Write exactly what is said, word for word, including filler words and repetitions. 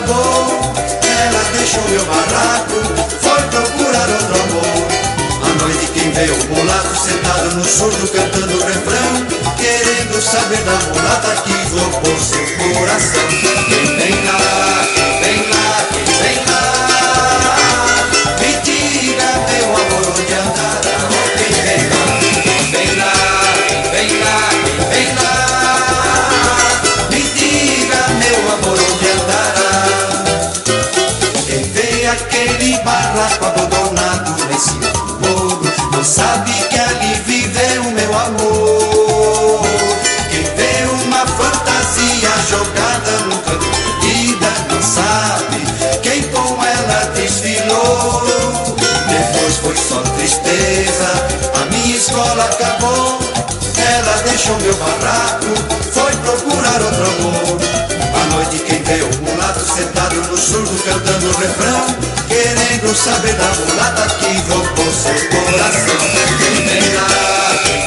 acabou, ela deixou meu barraco, foi procurar outro amor. À noite quem vê o mulato sentado no surdo cantando o refrão, querendo saber da mulata que roubou seu coração. Quem vem lá, quem vem lá, quem vem lá, me diga meu amor onde andará. Oh, quem vem lá, quem vem lá, quem vem lá, quem vem lá, me diga meu amor onde andará. Quem vê aquele barraco abandonado nesse morro, não sabe que ali vive o meu amor. Quem vê uma fantasia jogada no canto perdida, não sabe quem com ela desfilou. Depois foi só tristeza, a minha escola acabou, ela deixou meu barraco, foi procurar outro amor. À noite quem vê o mulato sentado no surdo cantando o refrão, querendo saber da mulata que roubou seu coração. Quem vem lá, quem